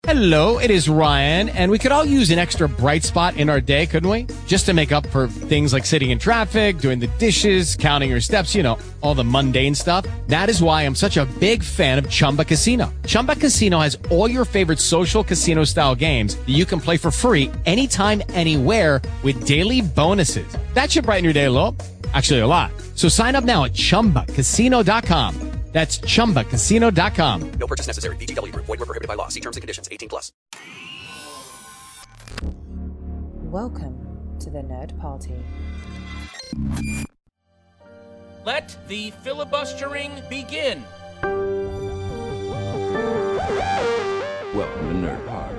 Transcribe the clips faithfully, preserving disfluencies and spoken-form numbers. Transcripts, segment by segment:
Hello, it is Ryan, and we could all use an extra bright spot in our day, couldn't we? Just to make up for things like sitting in traffic, doing the dishes, counting your steps, you know, all the mundane stuff. That is why I'm such a big fan of Chumba Casino. Chumba Casino has all your favorite social casino-style games that you can play for free anytime, anywhere with daily bonuses. That should brighten your day a little. Actually, a lot. So sign up now at chumba casino dot com. That's chumba casino dot com. No purchase necessary. V G W. Void where prohibited by law. See terms and conditions. eighteen plus. Welcome to the Nerd Party. Let the filibustering begin. Welcome to Nerd Party.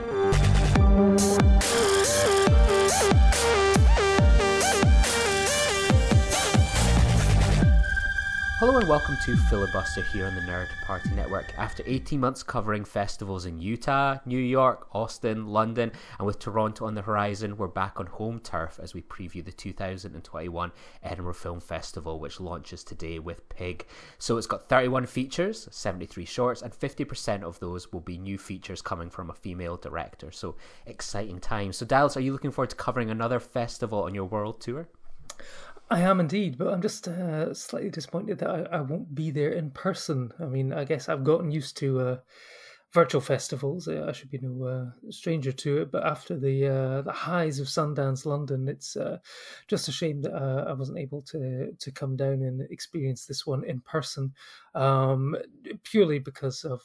Hello and welcome to Filibuster here on the Nerd Party Network. After eighteen months covering festivals in Utah, New York, Austin, London, and with Toronto on the horizon, we're back on home turf as we preview the two thousand twenty-one Edinburgh Film Festival, which launches today with Pig. So it's got thirty-one features, seventy-three shorts, and fifty percent of those will be new features coming from a female director. So exciting times. So Dallas, are you looking forward to covering another festival on your world tour? I am indeed, but I'm just uh, slightly disappointed that I, I won't be there in person. I mean, I guess I've gotten used to uh, virtual festivals. I should be no uh, stranger to it, but after the uh, the highs of Sundance London, it's uh, just a shame that uh, I wasn't able to to come down and experience this one in person, um, purely because of,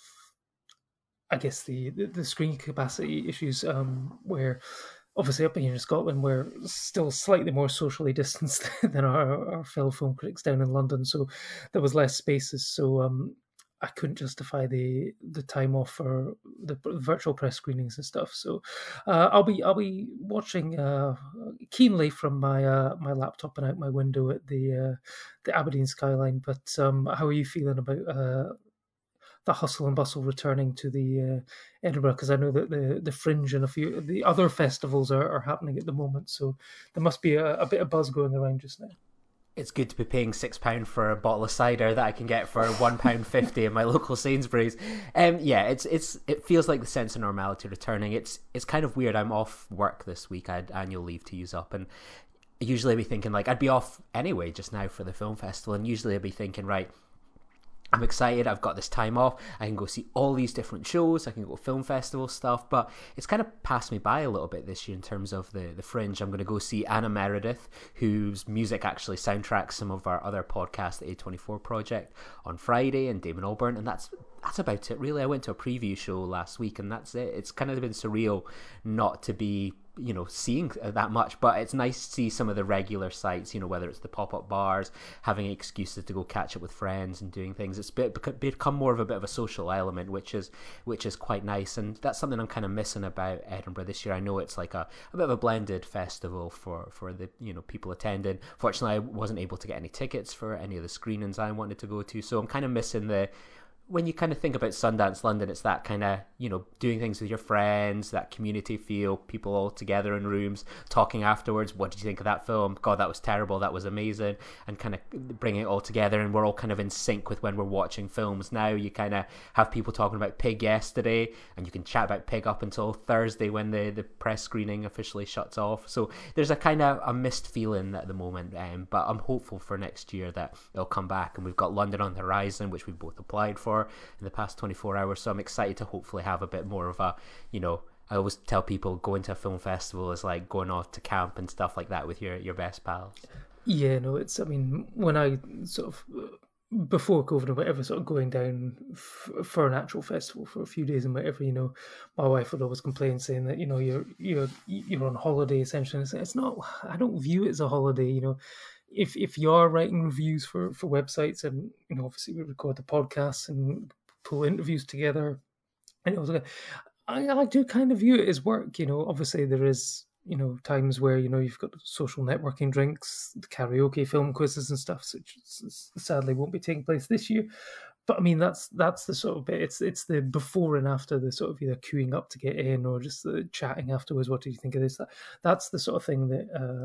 I guess, the, the, the screen capacity issues, um, where obviously up here in Scotland we're still slightly more socially distanced than our, our fellow film critics down in London, so there was less spaces, so um, I couldn't justify the the time off for the virtual press screenings and stuff. So uh, I'll be I'll be watching uh, keenly from my uh, my laptop and out my window at the uh, the Aberdeen skyline. But um, how are you feeling about Uh, the hustle and bustle returning to the uh, Edinburgh? Because I know that the the Fringe and a few the other festivals are, are happening at the moment, so there must be a, a bit of buzz going around just now. It's good to be paying six pound for a bottle of cider that I can get for one pound fifty in my local Sainsbury's. Um, yeah, it's it's it feels like the sense of normality returning. It's it's kind of weird. I'm off work this week. I had annual leave to use up, and usually I'd be thinking like I'd be off anyway just now for the film festival, and usually I'd be thinking, right, I'm excited, I've got this time off, I can go see all these different shows, I can go film festival stuff, but it's kind of passed me by a little bit this year in terms of the, the Fringe. I'm going to go see Anna Meredith, whose music actually soundtracks some of our other podcasts, the A twenty-four Project, on Friday, and Damon Albarn, and that's that's about it, really. I went to a preview show last week, and that's it. It's kind of been surreal not to be, you know, seeing that much, but it's nice to see some of the regular sites, you know, whether it's the pop-up bars, having excuses to go catch up with friends and doing things. It's become more of a bit of a social element, which is which is quite nice, and that's something I'm kind of missing about Edinburgh this year. I know it's like a, a bit of a blended festival for, for the, you know, people attending. Fortunately, I wasn't able to get any tickets for any of the screenings I wanted to go to, so I'm kind of missing the, when you kind of think about Sundance London, it's that kind of, you know, doing things with your friends, that community feel, people all together in rooms, talking afterwards, what did you think of that film? God, that was terrible, that was amazing, and kind of bringing it all together, and we're all kind of in sync with when we're watching films. Now you kind of have people talking about Pig yesterday, and you can chat about Pig up until Thursday when the, the press screening officially shuts off. So there's a kind of a missed feeling at the moment, um, but I'm hopeful for next year that it'll come back, and we've got London on the horizon, which we've both applied for in the past twenty-four hours, so I'm excited to hopefully have a bit more of a, you know, I always tell people going to a film festival is like going off to camp and stuff like that with your, your best pals. Yeah, no, it's, I mean, when I sort of, before COVID or whatever, sort of going down f- for an actual festival for a few days and whatever, you know, my wife would always complain saying that, you know, you're you're you're on holiday essentially. It's, it's not, I don't view it as a holiday, you know. If if you are writing reviews for, for websites, and, you know, obviously we record the podcasts and pull interviews together, and also, I, I do kind of view it as work, you know. Obviously there is, you know, times where, you know, you've got social networking drinks, the karaoke, film quizzes and stuff, which sadly won't be taking place this year. But I mean, that's that's the sort of bit. It's it's the before and after, the sort of either queuing up to get in or just the chatting afterwards. What did you think of this? That, that's the sort of thing that uh,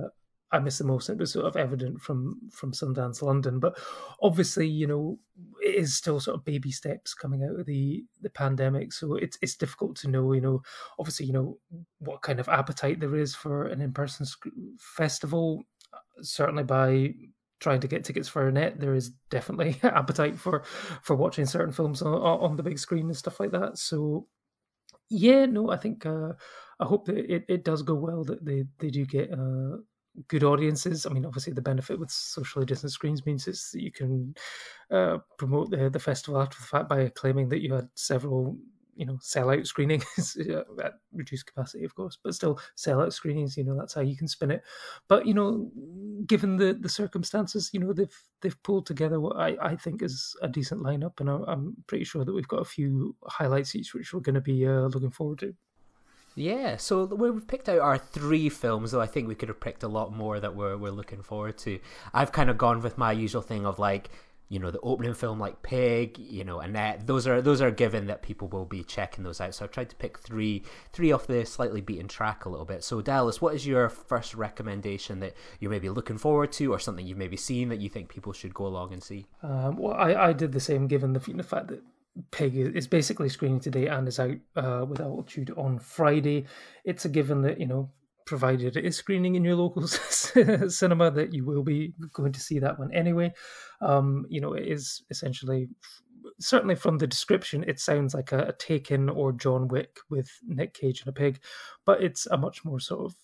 I miss the most. It was sort of evident from from Sundance London, but obviously, you know, it is still sort of baby steps coming out of the the pandemic, so it's it's difficult to know, you know, obviously, you know, what kind of appetite there is for an in person sc- festival. Certainly, by trying to get tickets for Annette, there is definitely appetite for for watching certain films on, on the big screen and stuff like that. So yeah, no, I think uh, I hope that it, it does go well. That they they do get uh, good audiences. I mean, obviously, the benefit with socially distant screens means is that you can uh, promote the the festival after the fact by claiming that you had several, you know, sellout screenings at reduced capacity, of course, but still sellout screenings. You know, that's how you can spin it. But you know, given the the circumstances, you know, they've they've pulled together what I, I think is a decent lineup, and I'm, I'm pretty sure that we've got a few highlights each, which we're going to be uh, looking forward to. Yeah, so we've picked out our three films, though I think we could have picked a lot more that we're we're looking forward to. I've kind of gone with my usual thing of like, you know, the opening film like Pig, you know, Annette. Those are those are given that people will be checking those out. So I've tried to pick three three off the slightly beaten track a little bit. So Dallas, what is your first recommendation that you're maybe looking forward to, or something you've maybe seen that you think people should go along and see? Um, well, I, I did the same, given the, the fact that Pig is basically screening today and is out uh, with Altitude on Friday. It's a given that, you know, provided it is screening in your local cinema, that you will be going to see that one anyway. Um, you know, it is essentially, certainly from the description, it sounds like a, a Taken or John Wick with Nick Cage and a pig, but it's a much more sort of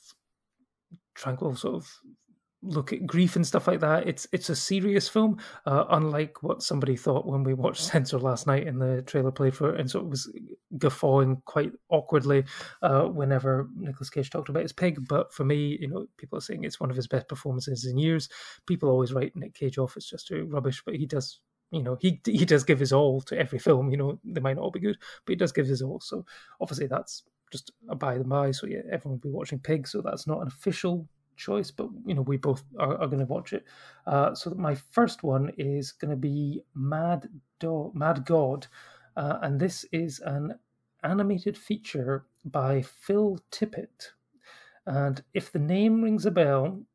tranquil sort of look at grief and stuff like that. It's it's a serious film, uh, unlike what somebody thought when we watched Censor last night and the trailer played for it, and so it was guffawing quite awkwardly uh, whenever Nicolas Cage talked about his pig. But for me, you know, people are saying it's one of his best performances in years. People always write Nick Cage off as just rubbish, but he does. You know, he he does give his all to every film. You know, they might not all be good, but he does give his all. So obviously that's just a by the by. So yeah, everyone will be watching Pig. So that's not an official choice, but you know, we both are, are going to watch it. Uh, so my first one is going to be Mad Do- Mad God, uh, and this is an animated feature by Phil Tippett. And if the name rings a bell,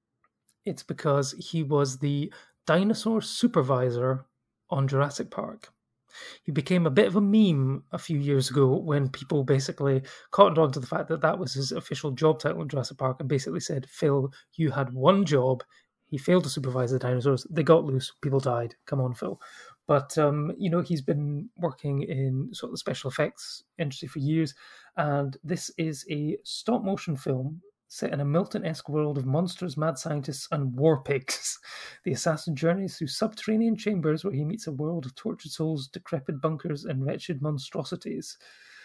it's because he was the dinosaur supervisor on Jurassic Park. He became a bit of a meme a few years ago when people basically cottoned on to the fact that that was his official job title in Jurassic Park and basically said, Phil, you had one job. He failed to supervise the dinosaurs. They got loose. People died. Come on, Phil. But, um, you know, he's been working in sort of the special effects industry for years. And this is a stop motion film set in a Milton-esque world of monsters, mad scientists, and war pigs. The assassin journeys through subterranean chambers where he meets a world of tortured souls, decrepit bunkers, and wretched monstrosities.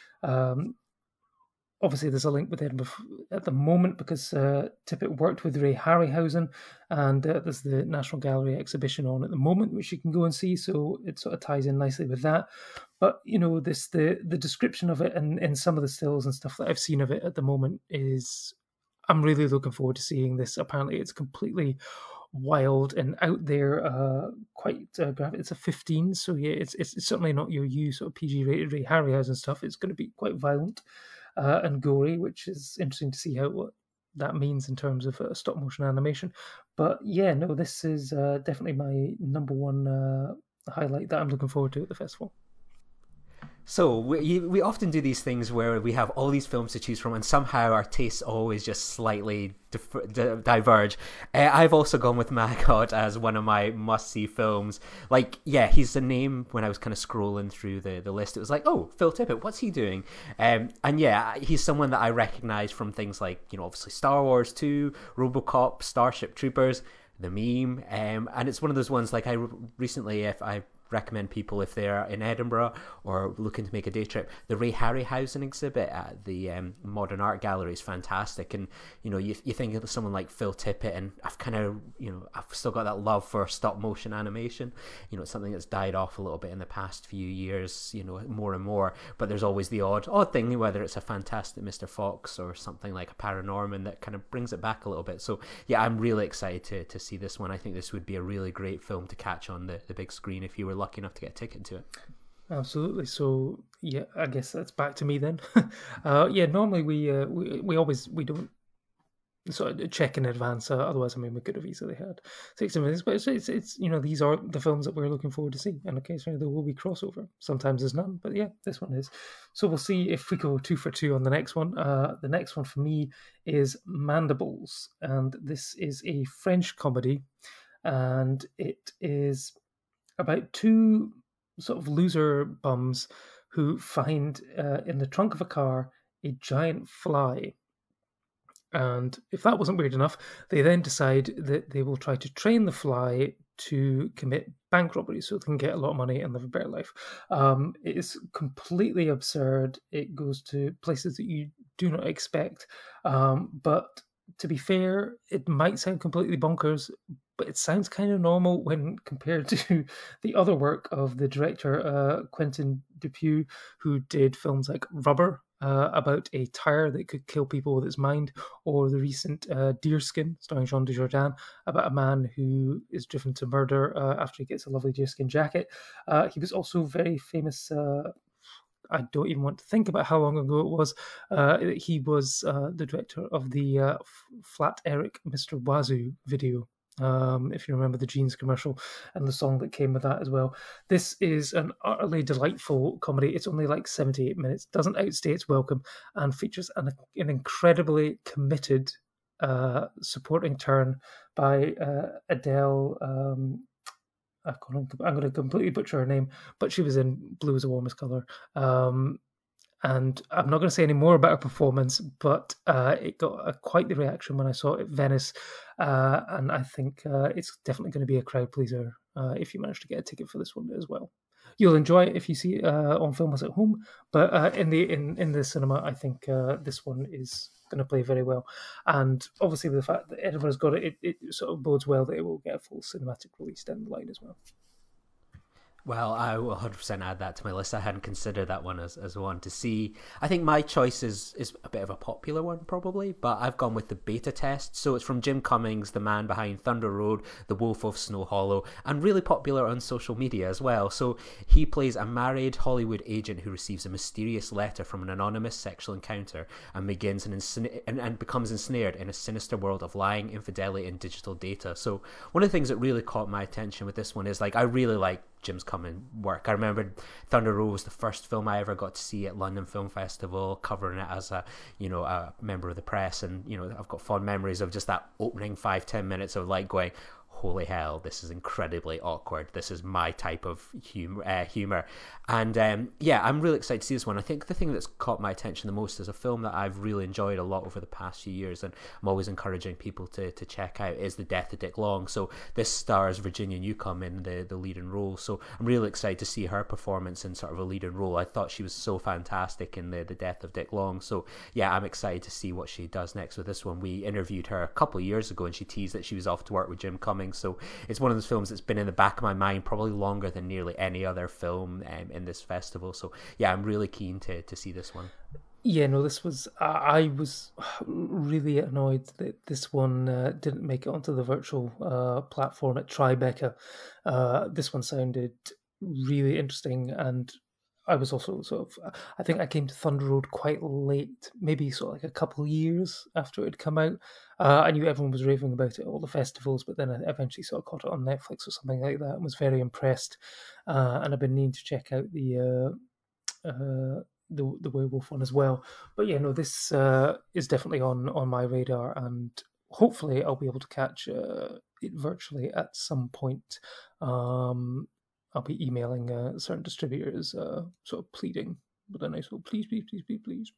Um, obviously, there's a link with Edinburgh at the moment because uh, Tippett worked with Ray Harryhausen, and uh, there's the National Gallery exhibition on at the moment, which you can go and see. So it sort of ties in nicely with that. But you know, this the the description of it and, and some of the stills and stuff that I've seen of it at the moment is. I'm really looking forward to seeing this. Apparently, it's completely wild and out there, uh, quite uh, graphic. It's a fifteen, so yeah, it's, it's it's certainly not your U sort of P G rated Ray Harryhausen stuff. It's going to be quite violent uh, and gory, which is interesting to see how what that means in terms of uh, stop motion animation. But yeah, no, this is uh, definitely my number one uh, highlight that I'm looking forward to at the festival. So we we often do these things where we have all these films to choose from, and somehow our tastes always just slightly dif- di- diverge. Uh, I've also gone with Mad God as one of my must-see films. Like, yeah, he's the name when I was kind of scrolling through the, the list. It was like, oh, Phil Tippett, what's he doing? Um, and yeah, he's someone that I recognize from things like, you know, obviously Star Wars two, RoboCop, Starship Troopers, The Meme, um, and it's one of those ones like I recently, if I recommend people if they're in Edinburgh or looking to make a day trip, the Ray Harryhausen exhibit at the um, Modern Art Gallery is fantastic. And you know, you you think of someone like Phil Tippett, and I've kind of, you know, I've still got that love for stop motion animation. You know, it's something that's died off a little bit in the past few years, you know, more and more, but there's always the odd odd thing, whether it's a Fantastic Mister Fox or something like a Paranorman, that kind of brings it back a little bit. So yeah, I'm really excited to, to see this one. I think this would be a really great film to catch on the, the big screen if you were lucky enough to get a ticket to it. Absolutely. So yeah, I guess that's back to me then. uh, yeah, normally we, uh, we we always we don't sort of check in advance. Uh, otherwise, I mean, we could have easily had sixty minutes. But it's, it's, it's, you know, these are the films that we're looking forward to see. And occasionally there will be crossover. Sometimes there's none. But yeah, this one is. So we'll see if we go two for two on the next one. Uh, the next one for me is Mandibles. And this is a French comedy. And it is about two sort of loser bums who find uh, in the trunk of a car a giant fly. And if that wasn't weird enough, they then decide that they will try to train the fly to commit bank robbery so they can get a lot of money and live a better life. Um, it is completely absurd. It goes to places that you do not expect. Um, but to be fair, it might sound completely bonkers, but it sounds kind of normal when compared to the other work of the director, uh, Quentin Dupieux, who did films like Rubber, uh, about a tire that could kill people with its mind, or the recent uh, Deerskin, starring Jean Dujardin, about a man who is driven to murder uh, after he gets a lovely deerskin jacket. Uh, he was also very famous. Uh, I don't even want to think about how long ago it was. Uh, he was uh, the director of the uh, Flat Eric Mister Wazoo video, um, if you remember the jeans commercial and the song that came with that as well. This is an utterly delightful comedy. It's only like seventy-eight minutes, doesn't outstay its welcome, and features an, an incredibly committed uh, supporting turn by uh, Adele. Um, I'm going to completely butcher her name, but she was in Blue is the Warmest Color. Um, and I'm not going to say any more about her performance, but uh, it got a, quite the reaction when I saw it at Venice. Uh, and I think uh, it's definitely going to be a crowd pleaser uh, if you manage to get a ticket for this one as well. You'll enjoy it if you see it uh, on film as at home, but uh, in the in, in the cinema, I think uh, this one is going to play very well. And obviously, with the fact that Edinburgh's got it, it, it sort of bodes well that it will get a full cinematic release down the line as well. Well, I will one hundred percent add that to my list. I hadn't considered that one as, as one to see. I think my choice is, is a bit of a popular one, probably, but I've gone with the Beta Test. So it's from Jim Cummings, the man behind Thunder Road, The Wolf of Snow Hollow, and really popular on social media as well. So he plays a married Hollywood agent who receives a mysterious letter from an anonymous sexual encounter and begins an insna- and, and becomes ensnared in a sinister world of lying, infidelity, and digital data. So one of the things that really caught my attention with this one is, like, I really like Jim's Cummings work. I remember Thunder Road was the first film I ever got to see at London Film Festival, covering it as a, you know, a member of the press, and, you know, I've got fond memories of just that opening five, ten minutes of like going, holy hell, this is incredibly awkward. This is my type of humor. Uh, humor. And um, yeah, I'm really excited to see this one. I think the thing that's caught my attention the most is a film that I've really enjoyed a lot over the past few years, and I'm always encouraging people to, to check out, is The Death of Dick Long. So this stars Virginia Newcomb in the, the leading role. So I'm really excited to see her performance in sort of a leading role. I thought she was so fantastic in the, the Death of Dick Long. So yeah, I'm excited to see what she does next with this one. We interviewed her a couple of years ago and she teased that she was off to work with Jim Cummings. So it's one of those films that's been in the back of my mind probably longer than nearly any other film um, in this festival. So yeah, I'm really keen to to see this one. Yeah, no, this was, I was really annoyed that this one uh, didn't make it onto the virtual uh, platform at Tribeca. Uh, this one sounded really interesting, and I was also sort of, I think I came to Thunder Road quite late, maybe sort of like a couple of years after it had come out. Uh, I knew everyone was raving about it at all the festivals, but then I eventually sort of caught it on Netflix or something like that and was very impressed. Uh, and I've been needing to check out the uh, uh, the the werewolf one as well. But yeah, no, this uh, is definitely on on my radar, and hopefully I'll be able to catch uh, it virtually at some point. Um, I'll be emailing uh, certain distributors, uh, sort of pleading with a nice little please, please, please, please, please.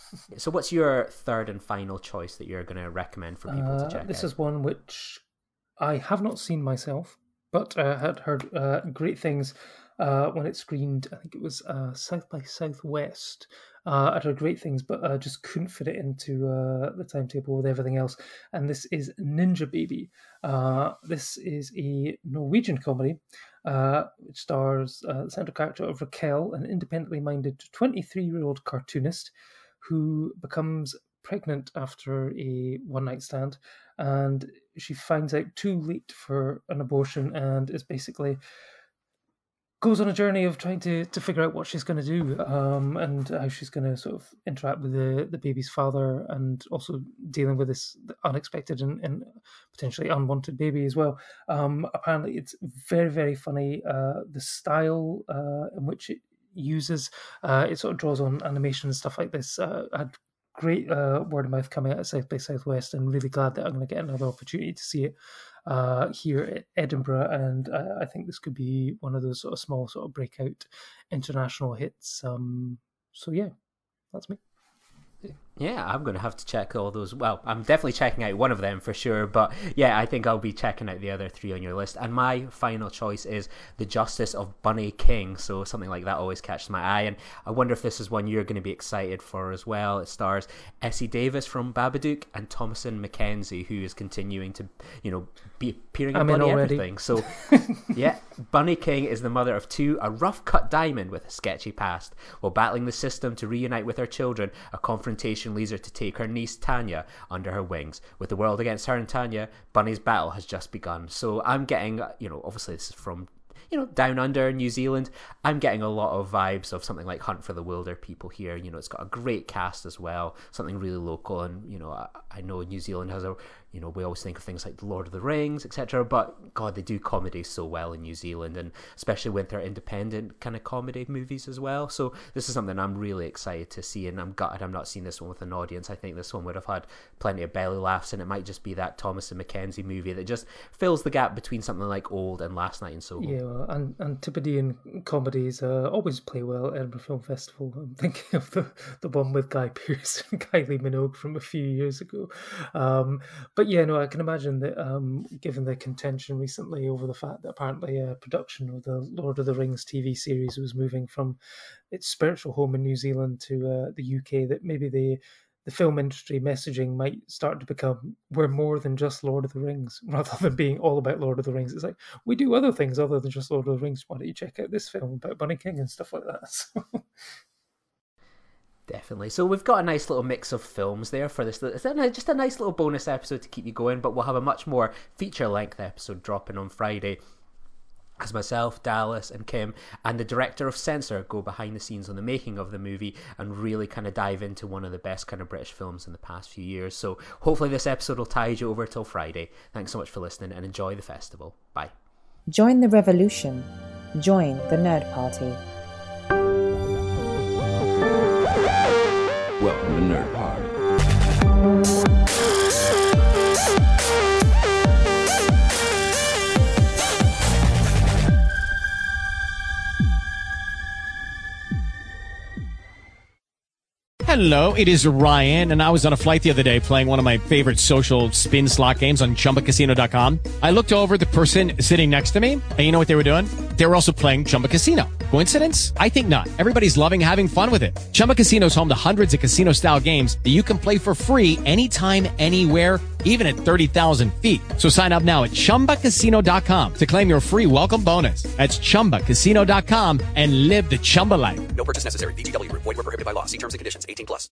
So what's your third and final choice that you're going to recommend for people uh, to check this out? This is one which I have not seen myself, but I uh, had heard uh, great things uh, when it screened. I think it was uh, South by Southwest. Uh, I heard great things, but I uh, just couldn't fit it into uh, the timetable with everything else. And this is Ninja Baby. Uh, this is a Norwegian comedy uh, which stars uh, the central character of Raquel, an independently minded twenty-three-year-old cartoonist who becomes pregnant after a one-night stand, and she finds out too late for an abortion and is basically goes on a journey of trying to, to figure out what she's going to do, um, and how she's going to sort of interact with the, the baby's father, and also dealing with this unexpected and, and potentially unwanted baby as well. Um, apparently, it's very, very funny. Uh, the style uh, in which it uses, uh, it sort of draws on animation and stuff like this. Uh, had great uh, word of mouth coming out of South by Southwest, and really glad that I'm going to get another opportunity to see it uh, here at Edinburgh. And uh, I think this could be one of those sort of small sort of breakout international hits. Um, so yeah, that's me. Yeah, I'm going to have to check all those. Well, I'm definitely checking out one of them for sure. But yeah, I think I'll be checking out the other three on your list. And my final choice is The Justice of Bunny King. So something like that always catches my eye. And I wonder if this is one you're going to be excited for as well. It stars Essie Davis from Babadook and Thomasin McKenzie, who is continuing to, you know, be appearing in I'm bloody in already. everything. So yeah, Bunny King is the mother of two, a rough-cut diamond with a sketchy past. While battling the system to reunite with her children, a confrontation leads her to take her niece Tanya under her wings. With the world against her and Tanya, Bunny's battle has just begun. So I'm getting, you know, obviously this is from, you know, down under New Zealand. I'm getting a lot of vibes of something like Hunt for the Wilder People here. You know, it's got a great cast as well, something really local. And, you know, I, I know New Zealand has a, you know, we always think of things like The Lord of the Rings, et cetera. But God, they do comedy so well in New Zealand, and especially with their independent kind of comedy movies as well. So this is something I'm really excited to see, and I'm gutted I'm not seeing this one with an audience. I think this one would have had plenty of belly laughs, and it might just be that Thomasin McKenzie movie that just fills the gap between something like Old and Last Night in Soho. Yeah, well, and Antipodean comedies uh, always play well at Edinburgh Film Festival. I'm thinking of the, the one with Guy Pearce and Kylie Minogue from a few years ago. Um, but yeah, no, I can imagine that um, given the contention recently over the fact that apparently a production of the Lord of the Rings T V series was moving from its spiritual home in New Zealand to uh, the U K, that maybe the the film industry messaging might start to become, we're more than just Lord of the Rings, rather than being all about Lord of the Rings. It's like, we do other things other than just Lord of the Rings. Why don't you check out this film about Bunny King and stuff like that? So. Definitely. So we've got a nice little mix of films there for this. It's just a nice little bonus episode to keep you going, but we'll have a much more feature-length episode dropping on Friday, as myself, Dallas, and Kim, and the director of Censor go behind the scenes on the making of the movie and really kind of dive into one of the best kind of British films in the past few years. So hopefully this episode will tide you over till Friday. Thanks so much for listening, and enjoy the festival. Bye. Join the revolution. Join the Nerd Party. Welcome to Nerd Party. Hello, it is Ryan, and I was on a flight the other day playing one of my favorite social spin slot games on Chumba Casino dot com. I looked over at the person sitting next to me, and you know what they were doing? They were also playing Chumba Casino. Coincidence? I think not. Everybody's loving having fun with it. Chumba Casino is home to hundreds of casino-style games that you can play for free anytime, anywhere, even at thirty thousand feet. So sign up now at Chumba Casino dot com to claim your free welcome bonus. That's Chumba Casino dot com and live the Chumba life. No purchase necessary. V G W. Void where prohibited by law. See terms and conditions. eighteen plus.